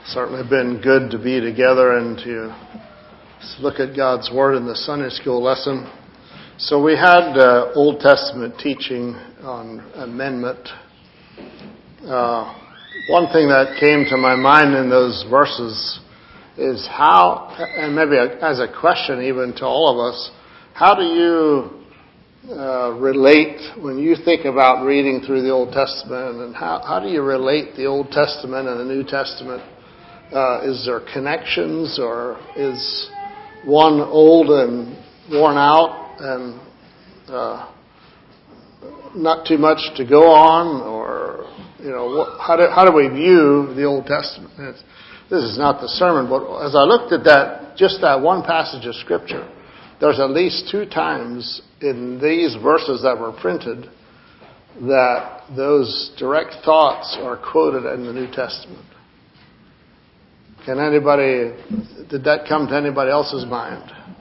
Certainly been good to be together and to look at God's Word in the Sunday school lesson. So we had Old Testament teaching on amendment. One thing that came to my mind in those verses is how, and maybe as a question even to all of us, how do you relate when you think about reading through the Old Testament, and how do you relate the Old Testament and the New Testament? Is there connections, or is one old and worn out and not too much to go on? Or, how do we view the Old Testament? This is not the sermon, but as I looked at that one passage of Scripture, there's at least 2 times in these verses that were printed that those direct thoughts are quoted in the New Testament. Did that come to anybody else's mind?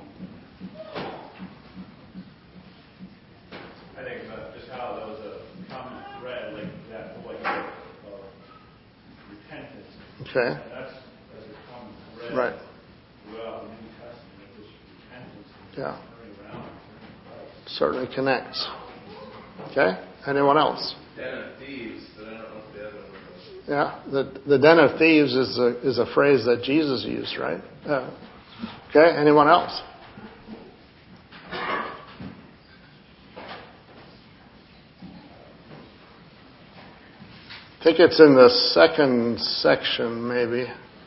I think just how there was a common thread, like that whole idea of repentance. Okay. And that's a common thread. Right. Throughout the New Testament, this repentance and Yeah. turning around and turning to Christ. Certainly connects. Okay? Anyone else? Den of thieves, but I don't know if the other one was. Yeah, the den of thieves is a phrase that Jesus used, right? Okay, anyone else? I think it's in the second section, maybe.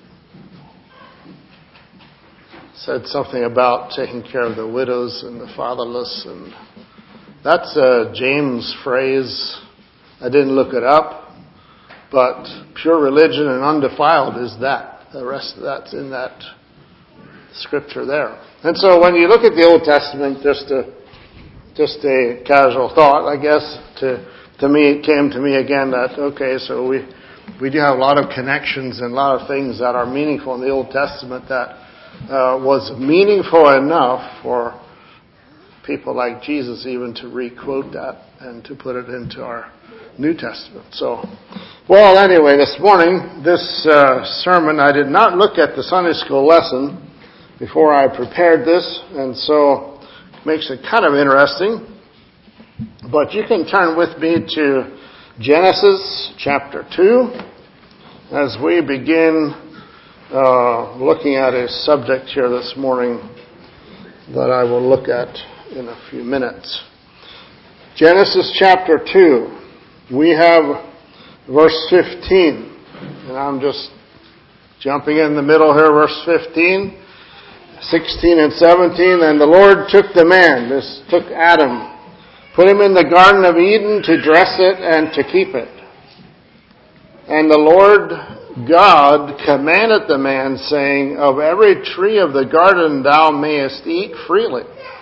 Said something about taking care of the widows and the fatherless, and that's a James phrase. I didn't look it up. But pure religion and undefiled is that. The rest of that's in that scripture there. And so when you look at the Old Testament, just a casual thought, I guess, to me, it came to me again that, okay, so we do have a lot of connections and a lot of things that are meaningful in the Old Testament that was meaningful enough for people like Jesus even to re-quote that and to put it into our New Testament. So, well, anyway, this morning, this sermon, I did not look at the Sunday school lesson before I prepared this, and so it makes it kind of interesting. But you can turn with me to Genesis chapter 2 as we begin looking at a subject here this morning that I will look at in a few minutes. Genesis chapter 2. We have verse 15, and I'm just jumping in the middle here, verse 15, 16 and 17. And the Lord took the man, took Adam, put him in the Garden of Eden to dress it and to keep it. And the Lord God commanded the man, saying, of every tree of the garden thou mayest eat freely.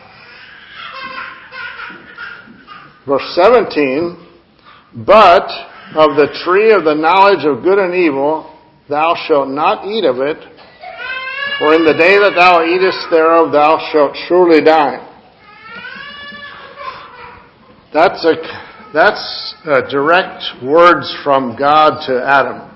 Verse 17, but of the tree of the knowledge of good and evil thou shalt not eat of it, for in the day that thou eatest thereof thou shalt surely die. That's direct words from God to Adam.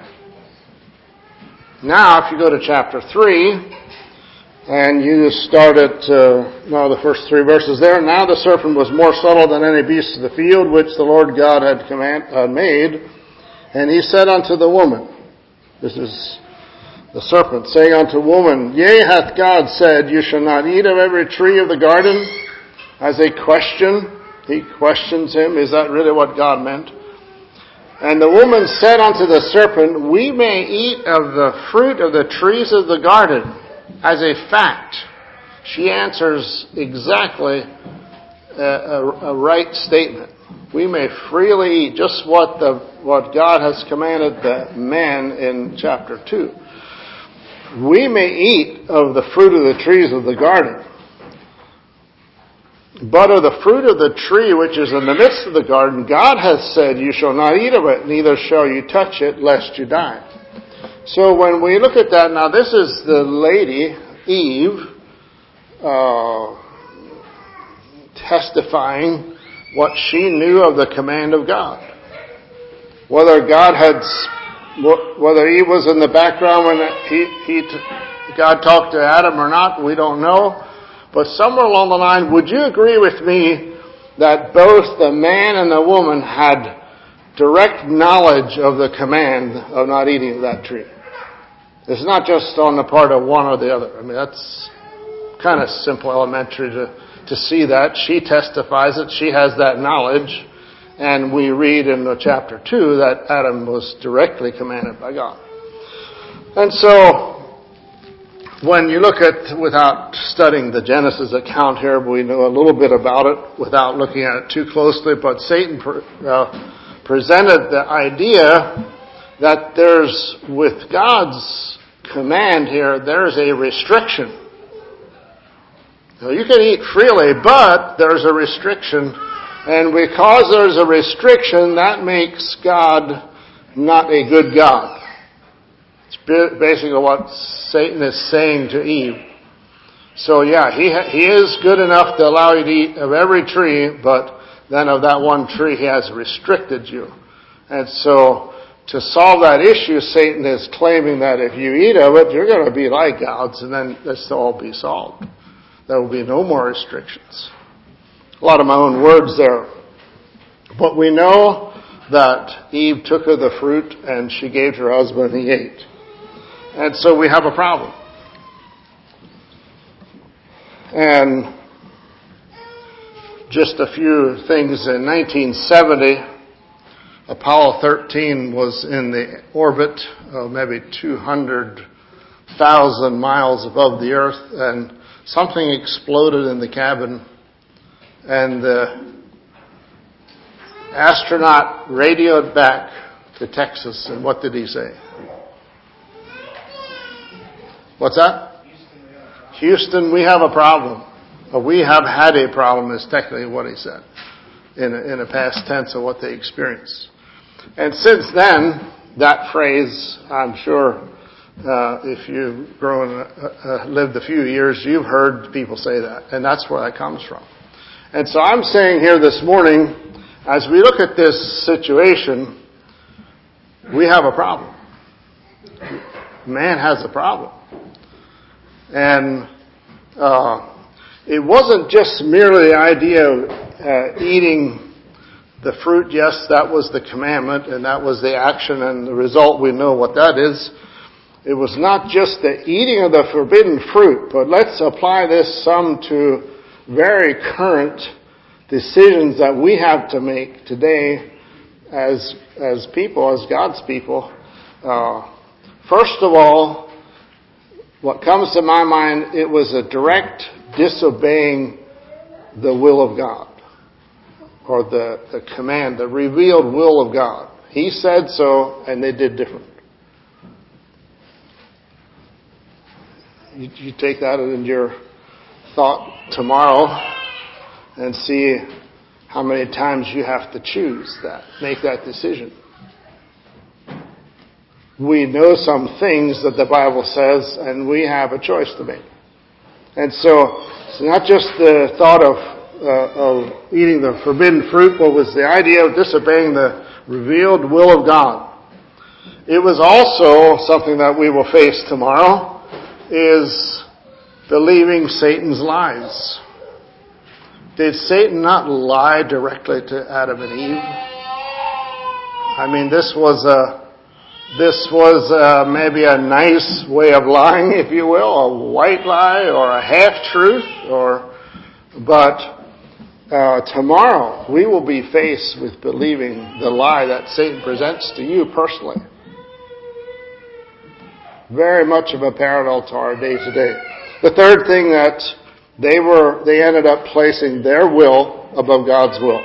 Now, if you go to chapter 3, and you just start at, the first 3 verses there. Now the serpent was more subtle than any beast of the field, which the Lord God had made. And he said unto the woman, this is the serpent, saying unto woman, yea, hath God said, you shall not eat of every tree of the garden? As a question, he questions him, is that really what God meant? And the woman said unto the serpent, we may eat of the fruit of the trees of the garden. As a fact, she answers exactly a right statement. We may freely eat just what God has commanded the man in chapter 2. We may eat of the fruit of the trees of the garden. But of the fruit of the tree which is in the midst of the garden, God hath said, you shall not eat of it, neither shall you touch it, lest you die. So when we look at that, now this is the lady, Eve, testifying what she knew of the command of God. Whether God had whether Eve was in the background when God talked to Adam or not, we don't know. But somewhere along the line, would you agree with me that both the man and the woman had direct knowledge of the command of not eating of that tree? It's not just on the part of one or the other. I mean, that's kind of simple, elementary to see that. She testifies it. She has that knowledge. And we read in chapter 2 that Adam was directly commanded by God. And so, when you look at, without studying the Genesis account here, we know a little bit about it without looking at it too closely, but Satan presented the idea that there's, with God's command here, there's a restriction. Now, you can eat freely, but there's a restriction. And because there's a restriction, that makes God not a good God. It's basically what Satan is saying to Eve. So yeah, he is good enough to allow you to eat of every tree, but then of that one tree he has restricted you. And so to solve that issue, Satan is claiming that if you eat of it, you're going to be like gods, and then this will all be solved. There will be no more restrictions. A lot of my own words there. But we know that Eve took of the fruit and she gave to her husband and he ate. And so we have a problem. And just a few things. In 1970, Apollo 13 was in the orbit of maybe 200,000 miles above the Earth, and something exploded in the cabin. And the astronaut radioed back to Texas, and what did he say? What's that? Houston, we have a problem. Or we have had a problem is technically what he said in a past tense of what they experienced. And since then, that phrase, I'm sure, if you've lived a few years, you've heard people say that. And that's where that comes from. And so I'm saying here this morning, as we look at this situation, we have a problem. Man has a problem. And it wasn't just merely the idea of eating the fruit. Yes, that was the commandment, and that was the action, and the result, we know what that is. It was not just the eating of the forbidden fruit, but let's apply this some to very current decisions that we have to make today as people, as God's people. First of all, what comes to my mind, it was a direct disobeying the will of God, or the command, the revealed will of God. He said so, and they did different. You take that in your thought tomorrow and see how many times you have to choose that, make that decision. We know some things that the Bible says, and we have a choice to make. And so, it's not just the thought of eating the forbidden fruit, but was the idea of disobeying the revealed will of God. It was also something that we will face tomorrow, is believing Satan's lies. Did Satan not lie directly to Adam and Eve? I mean, this was maybe a nice way of lying, if you will, a white lie or a half-truth, but tomorrow we will be faced with believing the lie that Satan presents to you personally. Very much of a parallel to our day today. The third thing that they ended up placing their will above God's will.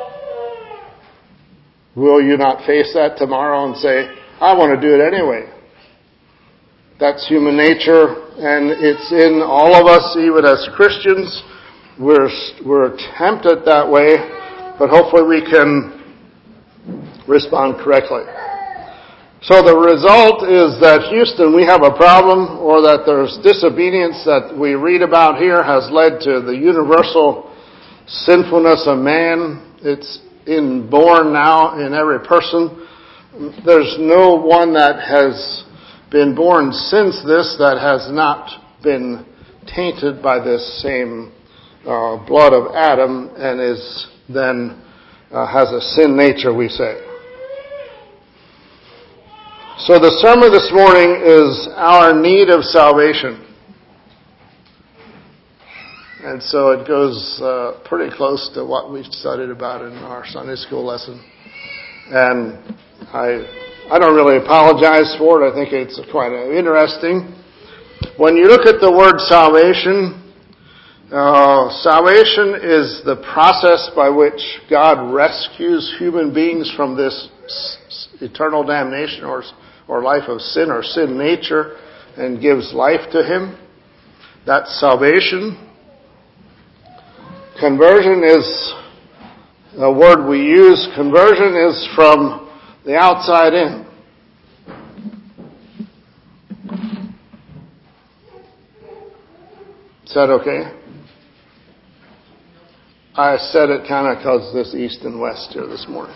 Will you not face that tomorrow and say, I want to do it anyway? That's human nature, and it's in all of us, even as Christians. We're tempted that way, but hopefully we can respond correctly. So the result is that Houston, we have a problem, or that there's disobedience that we read about here has led to the universal sinfulness of man. It's inborn now in every person. there's no one that has been born since this that has not been tainted by this same blood of Adam and is then has a sin nature, we say. So the sermon this morning is our need of salvation. And so it goes pretty close to what we studied about in our Sunday school lesson. And I don't really apologize for it. I think it's quite interesting. When you look at the word salvation, salvation is the process by which God rescues human beings from this eternal damnation or life of sin or sin nature and gives life to him. That's salvation. Conversion is a word we use. Conversion is from the outside in. Is that okay? I said it kind of because this east and west here this morning.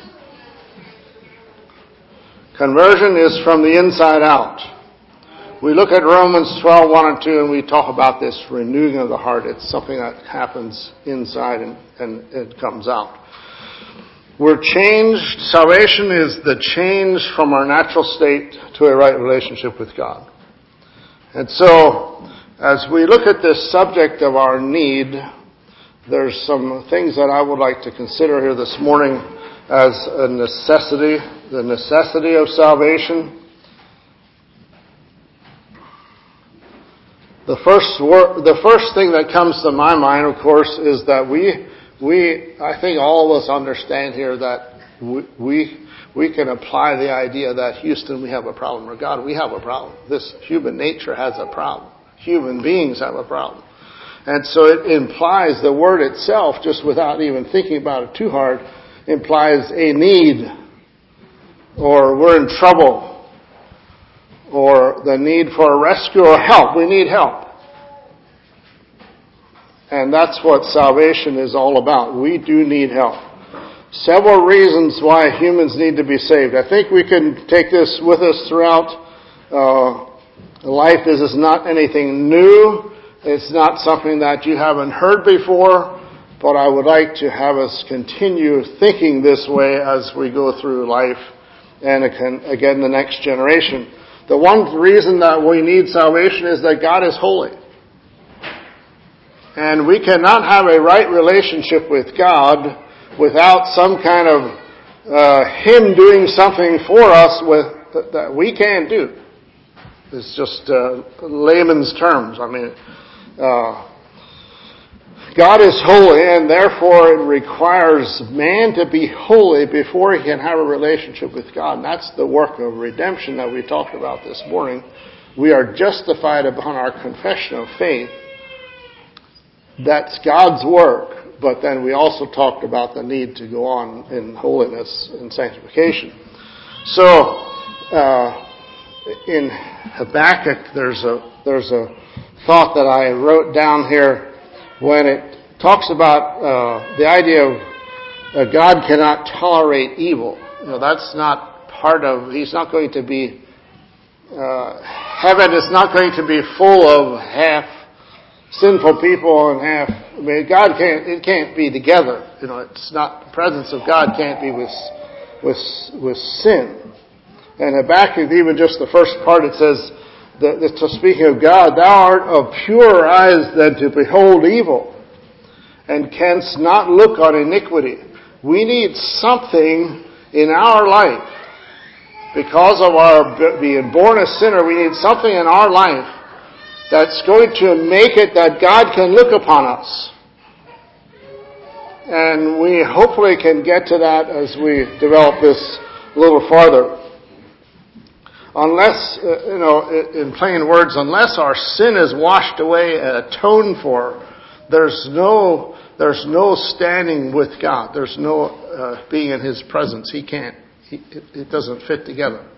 Conversion is from the inside out. We look at Romans 12, 1 and 2, and we talk about this renewing of the heart. It's something that happens inside and it comes out. We're changed. Salvation is the change from our natural state to a right relationship with God. And so, as we look at this subject of our need, there's some things that I would like to consider here this morning as a necessity, the necessity of salvation. The first thing that comes to my mind, of course, is that I think all of us understand here that we can apply the idea that Houston, we have a problem, or God, we have a problem. This human nature has a problem. Human beings have a problem. And so it implies, the word itself, just without even thinking about it too hard, implies a need, or we're in trouble, or the need for a rescue or help. We need help. And that's what salvation is all about. We do need help. Several reasons why humans need to be saved. I think we can take this with us throughout life. This is not anything new. It's not something that you haven't heard before. But I would like to have us continue thinking this way as we go through life and again the next generation. The one reason that we need salvation is that God is holy. And we cannot have a right relationship with God without some kind of Him doing something for us that we can't do. It's just layman's terms. I mean, God is holy, and therefore it requires man to be holy before he can have a relationship with God. And that's the work of redemption that we talked about this morning. We are justified upon our confession of faith. That's God's work. But then we also talked about the need to go on in holiness and sanctification. So, in Habakkuk, there's a thought that I wrote down here when it talks about the idea of God cannot tolerate evil. You know, that's not part of, He's not going to be, heaven is not going to be full of half sinful people and half, I mean, it can't be together. You know, it's not, the presence of God can't be with sin. And Habakkuk, even just the first part, it says, speaking of God, thou art of purer eyes than to behold evil, and canst not look on iniquity. We need something in our life. Because of our being born a sinner, we need something in our life that's going to make it that God can look upon us. And we hopefully can get to that as we develop this a little farther. Unless, in plain words, unless our sin is washed away and atoned for, there's no standing with God. There's no being in His presence. He can't. It doesn't fit together.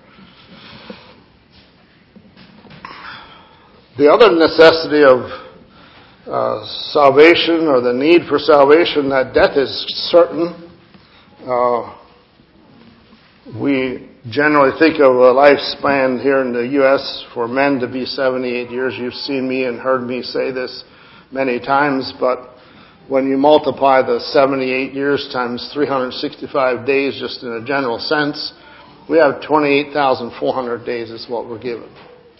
The other necessity of salvation, or the need for salvation, that death is certain. We generally think of a lifespan here in the U.S. for men to be 78 years. You've seen me and heard me say this many times, but when you multiply the 78 years times 365 days, just in a general sense, we have 28,400 days is what we're given.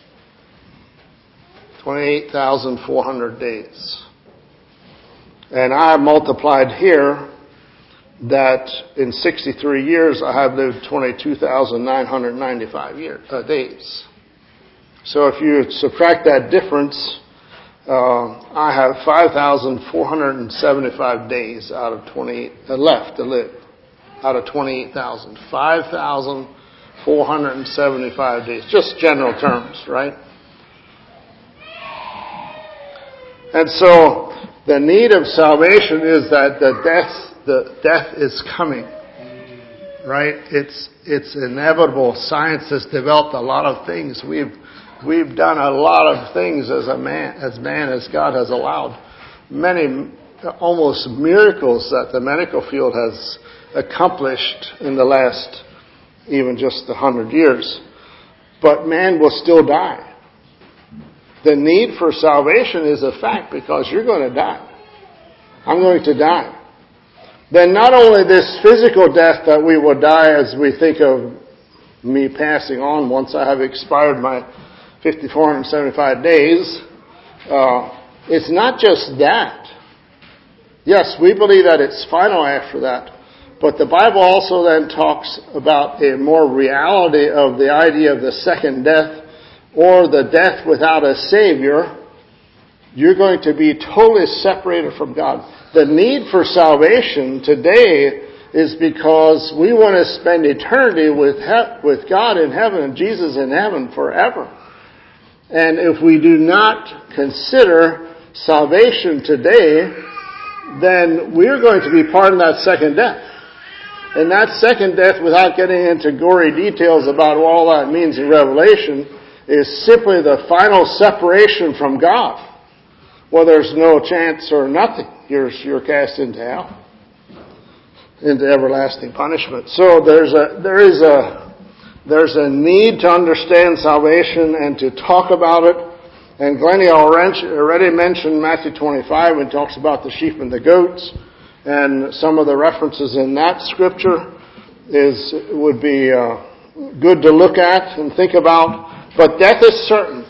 28,400 days. And I have multiplied here that in 63 years I have lived 22,995 days. So if you subtract that difference, I have 5,475 days out of 28 left to live. Out of 28,000. 5,475 days. Just general terms, right? And so the need of salvation is that the death is coming, right? It's inevitable. Science has developed a lot of things. We've done a lot of things as God has allowed. Many, almost miracles that the medical field has accomplished in the last even just 100 years. But man will still die. The need for salvation is a fact because you're going to die. I'm going to die. Then not only this physical death that we will die as we think of me passing on once I have expired my 5,475 days, it's not just that. Yes, we believe that it's final after that. But the Bible also then talks about a more reality of the idea of the second death, or the death without a Savior. You're going to be totally separated from God. The need for salvation today is because we want to spend eternity with God in heaven and Jesus in heaven forever. And if we do not consider salvation today, then we're going to be part of that second death. And that second death, without getting into gory details about what all that means in Revelation, is simply the final separation from God. Well, there's no chance or nothing. You're cast into hell, into everlasting punishment. So there's a need to understand salvation and to talk about it. And Glennie already mentioned Matthew 25 when it talks about the sheep and the goats, and some of the references in that scripture would be good to look at and think about. But death is certain.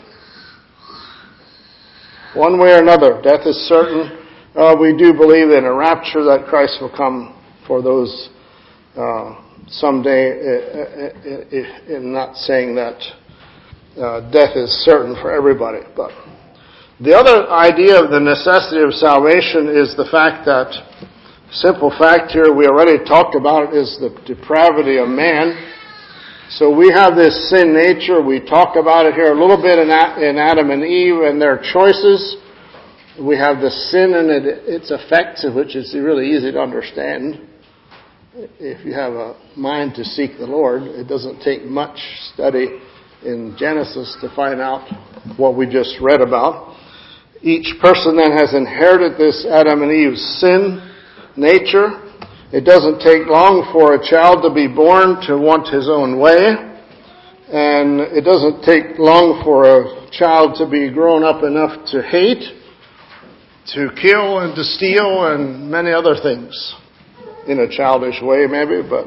One way or another, death is certain. We do believe in a rapture that Christ will come for those someday. In not saying that death is certain for everybody. But the other idea of the necessity of salvation is the fact that, simple fact here, we already talked about it, is the depravity of man. So we have this sin nature. We talked about it here a little bit in Adam and Eve and their choices. We have the sin and its effects, which is really easy to understand. If you have a mind to seek the Lord, it doesn't take much study in Genesis to find out what we just read about. Each person then has inherited this Adam and Eve's sin nature. It doesn't take long for a child to be born to want his own way. And it doesn't take long for a child to be grown up enough to hate, to kill and to steal and many other things. In a childish way maybe, but.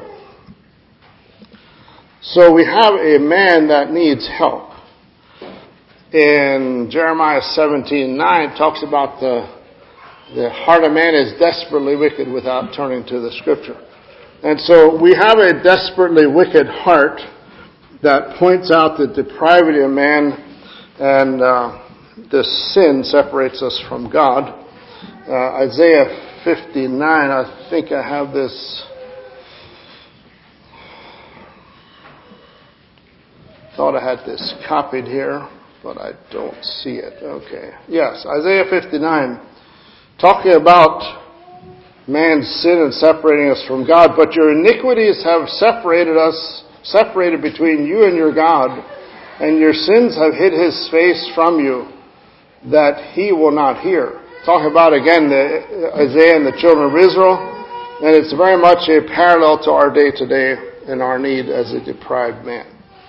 So we have a man that needs help. In Jeremiah 17:9 talks about the heart of man is desperately wicked without turning to the Scripture. And so we have a desperately wicked heart that points out the depravity of man, and this sin separates us from God. Isaiah 59, I think I have this. Thought I had this copied here, but I don't see it. Okay. Yes, Isaiah 59. Talking about man's sin and separating us from God. But your iniquities have separated between you and your God, and your sins have hid his face from you, that he will not hear. Talking about, again, Isaiah and the children of Israel, and it's very much a parallel to our day today in our need as a deprived man.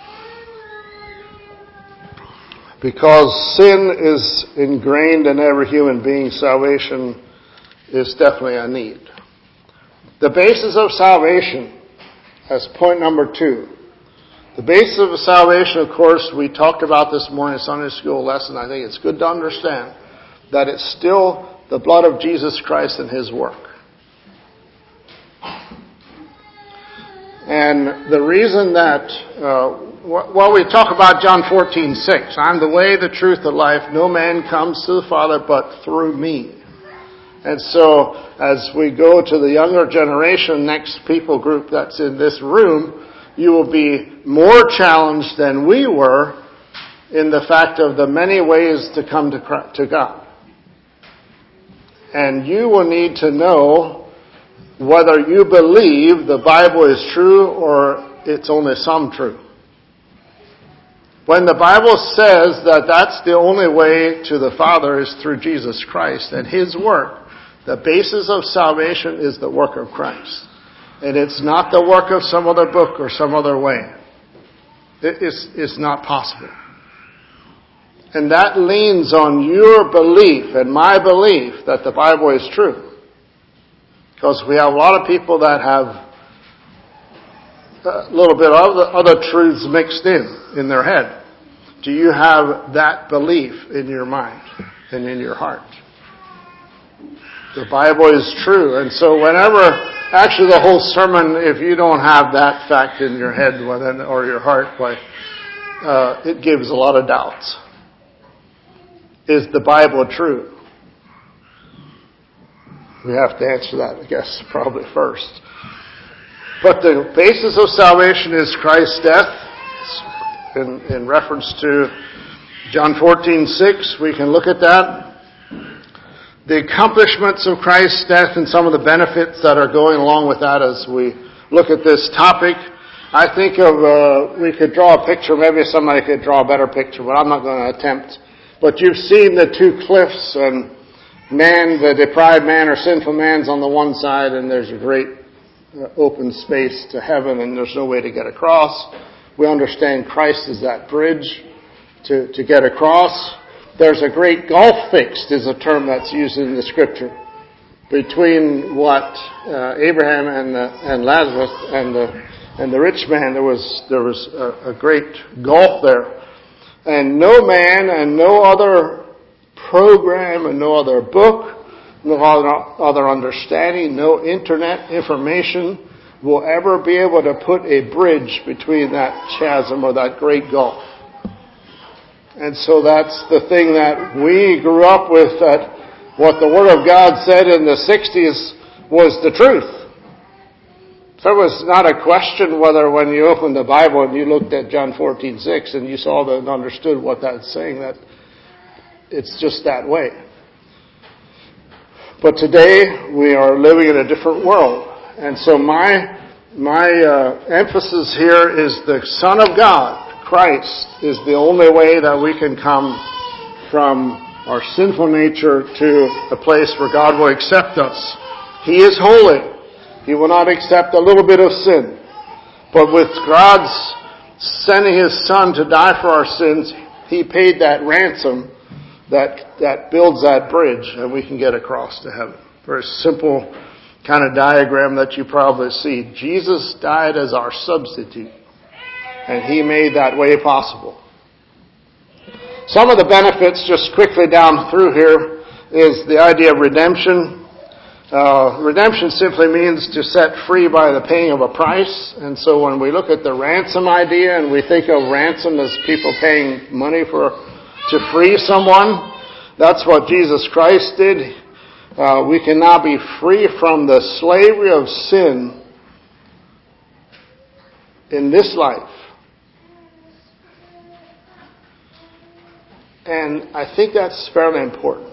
Because sin is ingrained in every human being, salvation is definitely a need. The basis of salvation, as point number 2. The basis of salvation, of course, we talked about this morning in Sunday school lesson. I think it's good to understand that it's still the blood of Jesus Christ and His work. And the reason that, we talk about John 14:6. I'm the way, the truth, the life. No man comes to the Father but through me. And so, as we go to the younger generation, next people group that's in this room, you will be more challenged than we were in the fact of the many ways to come to God. And you will need to know whether you believe the Bible is true or it's only some true. When the Bible says that that's the only way to the Father is through Jesus Christ and His work, the basis of salvation is the work of Christ. And it's not the work of some other book or some other way. It's not possible. And that leans on your belief and my belief that the Bible is true. Because we have a lot of people that have a little bit of other truths mixed in their head. Do you have that belief in your mind and in your heart? The Bible is true. And so actually the whole sermon, if you don't have that fact in your head or your heart, it gives a lot of doubts. Is the Bible true? We have to answer that, I guess, probably first. But the basis of salvation is Christ's death. In reference to John 14:6, we can look at that. The accomplishments of Christ's death and some of the benefits that are going along with that as we look at this topic. I think we could draw a picture. Maybe somebody could draw a better picture, but I'm not going to attempt. But you've seen the two cliffs, and man, the deprived man or sinful man's on the one side, and there's a great open space to heaven, and there's no way to get across. We understand Christ is that bridge to get across. There's a great gulf fixed, is a term that's used in the Scripture, between what Abraham and Lazarus and the rich man. There was a great gulf there, and no man and no other program and no other book, no other understanding, no internet information will ever be able to put a bridge between that chasm or that great gulf. And so that's the thing that we grew up with, that what the Word of God said in the 60s was the truth. So it was not a question whether when you opened the Bible and you looked at John 14:6 and you saw that and understood what that's saying, that it's just that way. But today we are living in a different world. And so my emphasis here is the Son of God, Christ, is the only way that we can come from our sinful nature to a place where God will accept us. He is holy. He will not accept a little bit of sin. But with God's sending His Son to die for our sins, He paid that ransom that builds that bridge, and we can get across to heaven. Very simple kind of diagram that you probably see. Jesus died as our substitute, and He made that way possible. Some of the benefits, just quickly down through here, is the idea of redemption. Redemption simply means to set free by the paying of a price. And so when we look at the ransom idea, and we think of ransom as people paying money to free someone, that's what Jesus Christ did. We can now be free from the slavery of sin in this life. And I think that's fairly important.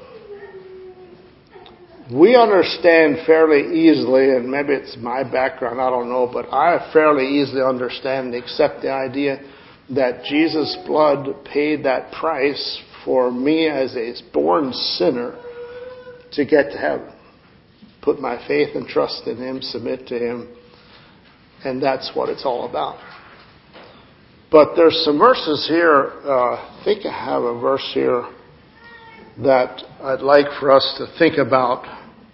We understand fairly easily, and maybe it's my background, I don't know, but I fairly easily understand and accept the idea that Jesus' blood paid that price for me as a born sinner to get to heaven. Put my faith and trust in Him, submit to Him, And that's what it's all about. But there's some verses here. I think I have a verse here that I'd like for us to think about.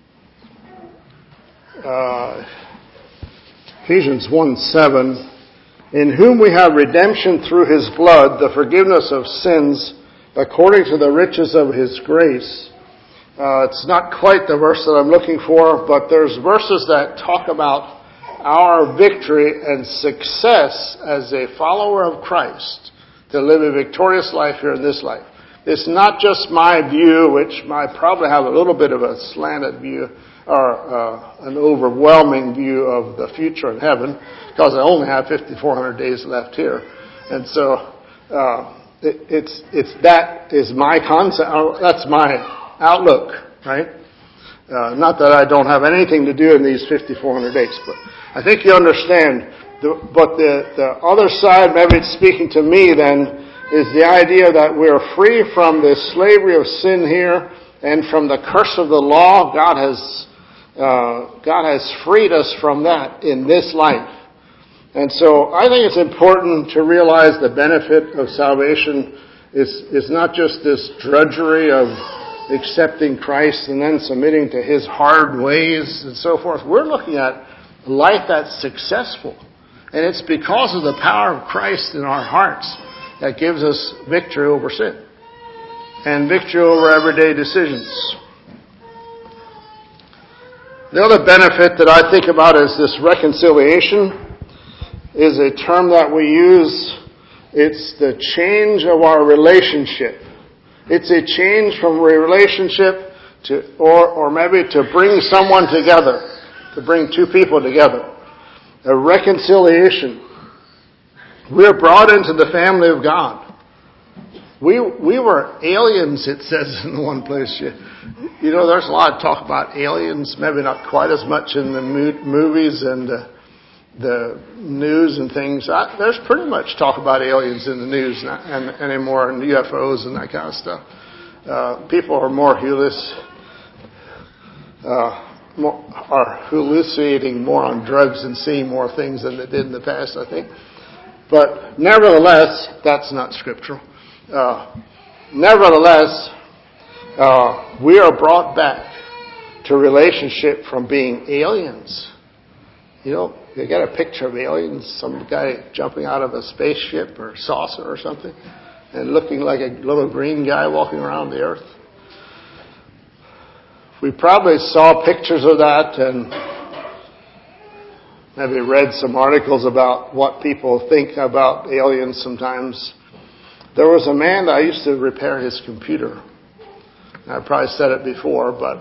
Ephesians 1:7, in whom we have redemption through his blood, the forgiveness of sins, according to the riches of his grace. It's not quite the verse that I'm looking for, but there's verses that talk about our victory and success as a follower of Christ to live a victorious life here in this life. It's not just my view, which I probably have a little bit of a slanted view or an overwhelming view of the future in heaven, because I only have 5,400 days left here. And so that is my concept. That's my outlook, right? Not that I don't have anything to do in these 5,400 days, but I think you understand. But the other side, maybe it's speaking to me then, is the idea that we're free from the slavery of sin here and from the curse of the law. God has freed us from that in this life. And so I think it's important to realize the benefit of salvation is not just this drudgery of accepting Christ and then submitting to his hard ways and so forth. We're looking at a life that's successful. And it's because of the power of Christ in our hearts that gives us victory over sin and victory over everyday decisions. The other benefit that I think about is this reconciliation is a term that we use. It's the change of our relationship. It's a change from a relationship to, or maybe to bring someone together, to bring two people together. A reconciliation. We're brought into the family of God. We were aliens, it says in one place. You know, there's a lot of talk about aliens, maybe not quite as much in the movies and the news and things. There's pretty much talk about aliens in the news and anymore, and UFOs and that kind of stuff. People are more hallucinating more on drugs and seeing more things than they did in the past, I think. But nevertheless, that's not scriptural. Nevertheless, we are brought back to relationship from being aliens. You know, you get a picture of aliens, some guy jumping out of a spaceship or saucer or something, and looking like a little green guy walking around the earth. We probably saw pictures of that and maybe read some articles about what people think about aliens sometimes. There was a man that I used to repair his computer. I probably said it before, but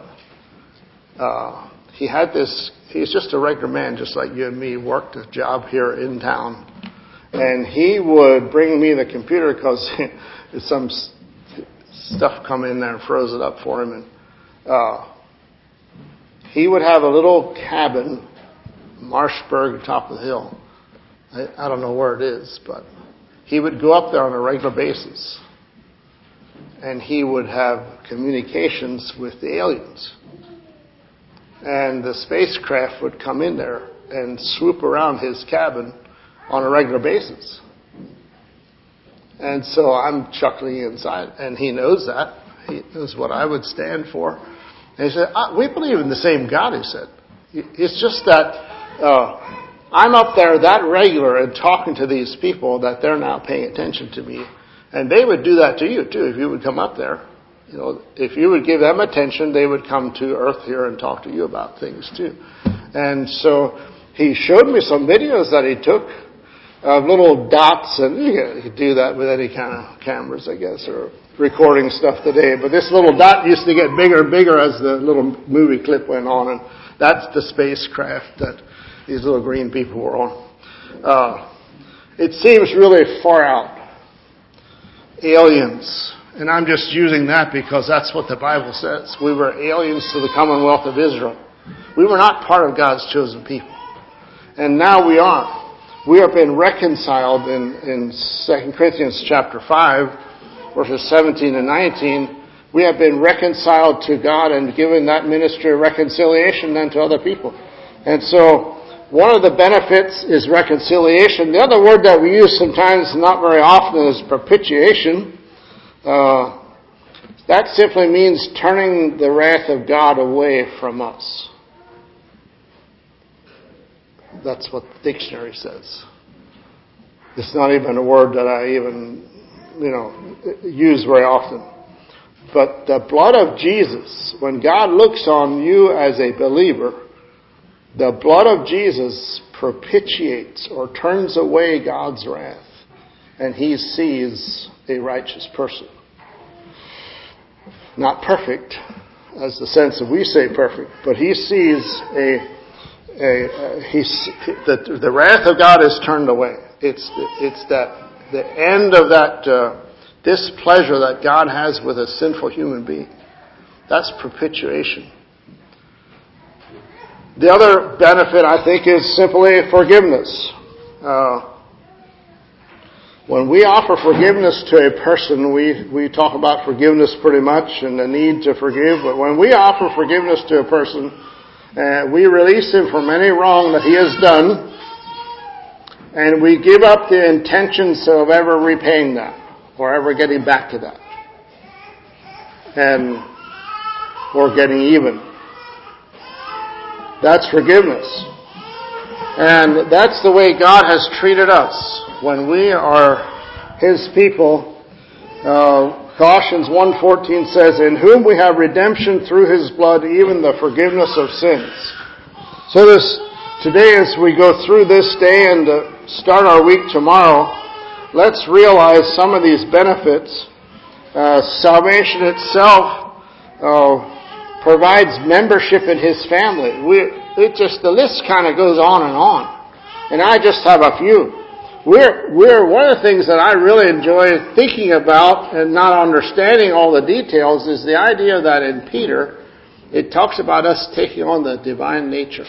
he's just a regular man, just like you and me, worked a job here in town. And he would bring me the computer because some stuff come in there and froze it up for him. And he would have a little cabin, Marshburg, top of the hill. I don't know where it is, but he would go up there on a regular basis. And he would have communications with the aliens. And the spacecraft would come in there and swoop around his cabin on a regular basis. And so I'm chuckling inside, and he knows that. He knows what I would stand for. And he said, we believe in the same God, he said. It's just that I'm up there that regular and talking to these people that they're now paying attention to me. And they would do that to you, too, if you would come up there. You know, if you would give them attention, they would come to earth here and talk to you about things, too. And so he showed me some videos that he took of little dots, and you could do that with any kind of cameras, I guess, or recording stuff today. But this little dot used to get bigger and bigger as the little movie clip went on, and that's the spacecraft that these little green people were on. It seems really far out. Aliens. And I'm just using that because that's what the Bible says. We were aliens to the Commonwealth of Israel. We were not part of God's chosen people. And now we are. We have been reconciled in 2 Corinthians chapter 5, verses 17 and 19. We have been reconciled to God and given that ministry of reconciliation then to other people. And so one of the benefits is reconciliation. The other word that we use sometimes, not very often, is propitiation. That simply means turning the wrath of God away from us. That's what the dictionary says. It's not even a word that I even, use very often. But the blood of Jesus, when God looks on you as a believer, the blood of Jesus propitiates or turns away God's wrath, and He sees a righteous person. Not perfect, as the sense that we say perfect, but He sees the wrath of God is turned away. It's that the end of that displeasure that God has with a sinful human being. That's propitiation. The other benefit, I think, is simply forgiveness. When we offer forgiveness to a person, we talk about forgiveness pretty much and the need to forgive. But when we offer forgiveness to a person, we release him from any wrong that he has done, and we give up the intentions of ever repaying that or ever getting back to that, or getting even. That's forgiveness. And that's the way God has treated us when we are His people. Colossians 1:14 says, "In whom we have redemption through His blood, even the forgiveness of sins." So today, as we go through this day and start our week tomorrow, let's realize some of these benefits. Salvation itself provides membership in His family. The list kind of goes on, and I just have a few. We're one of the things that I really enjoy thinking about and not understanding all the details is the idea that in Peter it talks about us taking on the divine nature,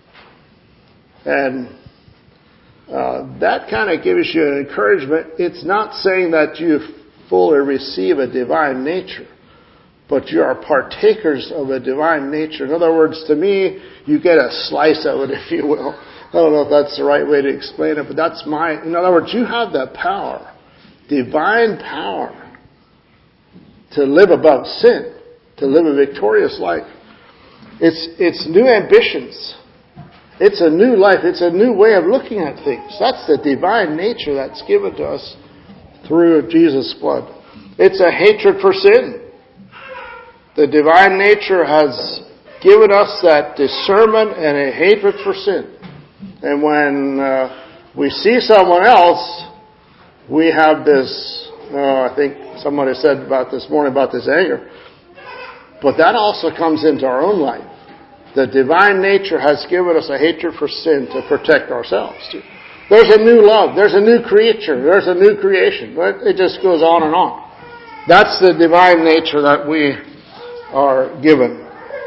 and that kind of gives you an encouragement. It's not saying that you fully receive a divine nature, but you are partakers of a divine nature. In other words, to me, you get a slice of it, if you will. I don't know if that's the right way to explain it, but in other words, you have the power, divine power, to live above sin, to live a victorious life. It's new ambitions. It's a new life. It's a new way of looking at things. That's the divine nature that's given to us through Jesus' blood. It's a hatred for sin. The divine nature has given us that discernment and a hatred for sin. And when we see someone else, we have this, I think somebody said about this morning about this anger. But that also comes into our own life. The divine nature has given us a hatred for sin to protect ourselves. There's a new love. There's a new creature. There's a new creation. It just goes on and on. That's the divine nature that we are given.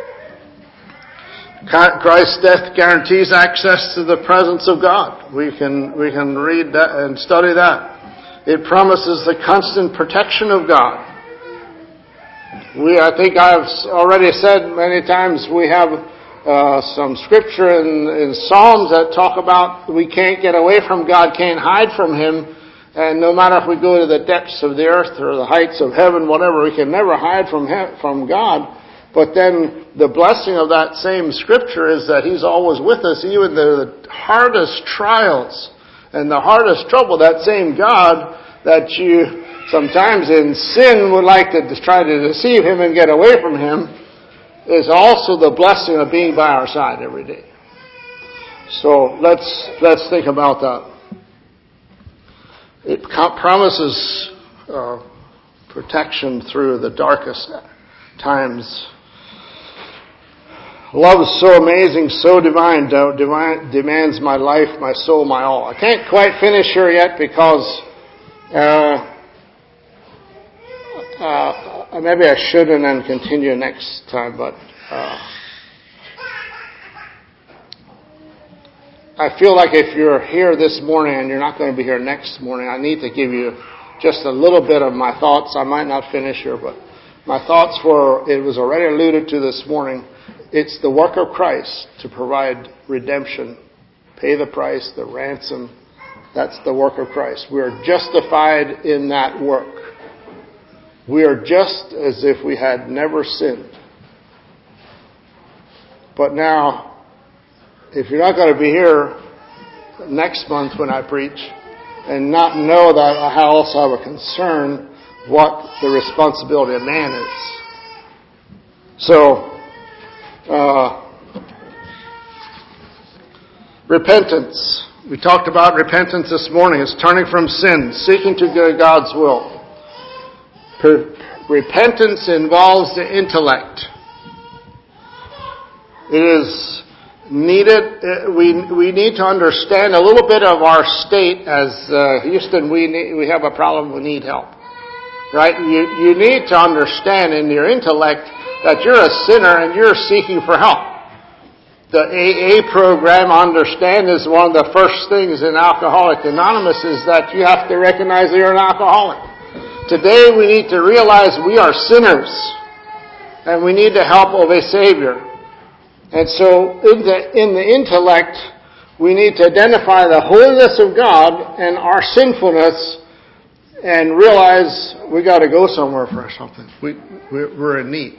Christ's death guarantees access to the presence of God. We can read that and study that. It promises the constant protection of God. I think I've already said many times we have some scripture in Psalms that talk about we can't get away from God, can't hide from Him, and no matter if we go to the depths of the earth or the heights of heaven, whatever, we can never hide from God. But then the blessing of that same scripture is that He's always with us, even the hardest trials and the hardest trouble. That same God that you sometimes in sin would like to try to deceive Him and get away from Him is also the blessing of being by our side every day. So let's think about that. It promises protection through the darkest times. Love is so amazing, so divine, demands my life, my soul, my all. I can't quite finish here yet because maybe I should and then continue next time, but I feel like if you're here this morning and you're not going to be here next morning, I need to give you just a little bit of my thoughts. I might not finish here, but my thoughts it was already alluded to this morning. It's the work of Christ to provide redemption pay the price, the ransom. That's the work of Christ. We are justified in that work. We are just as if we had never sinned. But now, if you're not going to be here next month when I preach and not know that I also have a concern what the responsibility of man is. So, repentance. We talked about repentance this morning. It's turning from sin, seeking to do God's will. Repentance involves the intellect. It is needed. We need to understand a little bit of our state as Houston. We have a problem. We need help, right? You need to understand in your intellect that you're a sinner and you're seeking for help. The AA program, understand, is one of the first things in Alcoholics Anonymous is that you have to recognize that you're an alcoholic. Today we need to realize we are sinners and we need the help of a Savior. And so in the intellect, we need to identify the holiness of God and our sinfulness and realize we got to go somewhere for something. We're in need.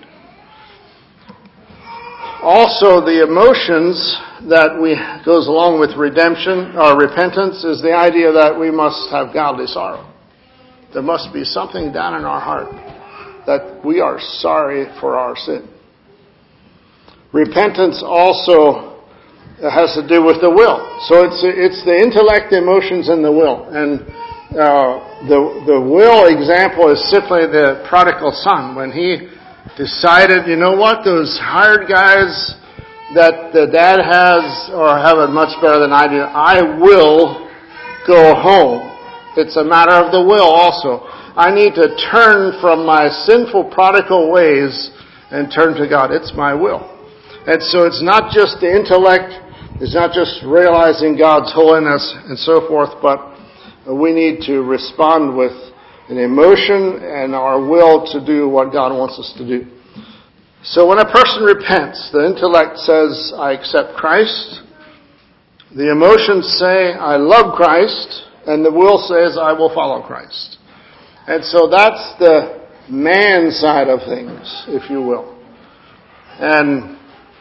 Also, the emotions that goes along with redemption or repentance is the idea that we must have godly sorrow. There must be something down in our heart that we are sorry for our sin. Repentance also has to do with the will. So it's the intellect, the emotions, and the will. And the will example is simply the prodigal son. When he decided, you know what, those hired guys that the dad has or have it much better than I do, I will go home. It's a matter of the will also. I need to turn from my sinful prodigal ways and turn to God. It's my will. And so it's not just the intellect, it's not just realizing God's holiness and so forth, but we need to respond with an emotion and our will to do what God wants us to do. So when a person repents, the intellect says, I accept Christ. The emotions say, I love Christ. And the will says, I will follow Christ. And so that's the man side of things, if you will. And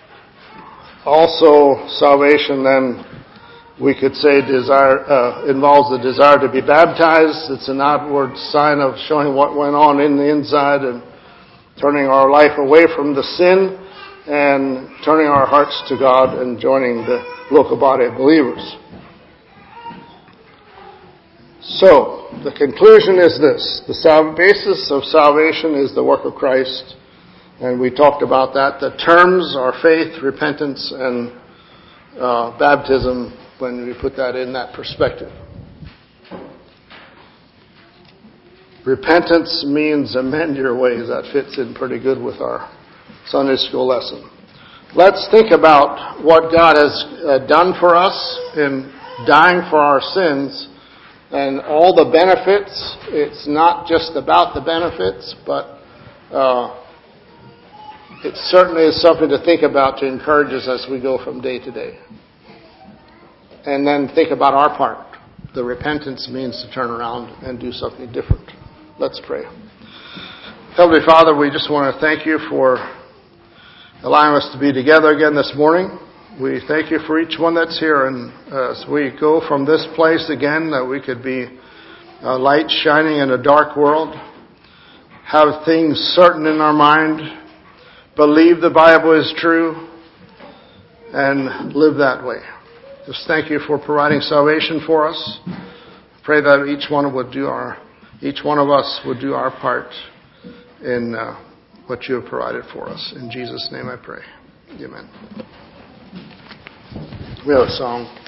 also salvation then, we could say involves the desire to be baptized. It's an outward sign of showing what went on in the inside and turning our life away from the sin and turning our hearts to God and joining the local body of believers. So, the conclusion is this. The basis of salvation is the work of Christ. And we talked about that. The terms are faith, repentance, and baptism when we put that in that perspective. Repentance means amend your ways. That fits in pretty good with our Sunday school lesson. Let's think about what God has done for us in dying for our sins and all the benefits. It's not just about the benefits, but it certainly is something to think about to encourage us as we go from day to day. And then think about our part. The repentance means to turn around and do something different. Let's pray. Heavenly Father, we just want to thank you for allowing us to be together again this morning. We thank you for each one that's here. And as we go from this place again, that we could be a light shining in a dark world, have things certain in our mind, believe the Bible is true, and live that way. Just thank you for providing salvation for us. Pray that each one of us would do our part in what you have provided for us. In Jesus' name I pray. Amen. We have a song.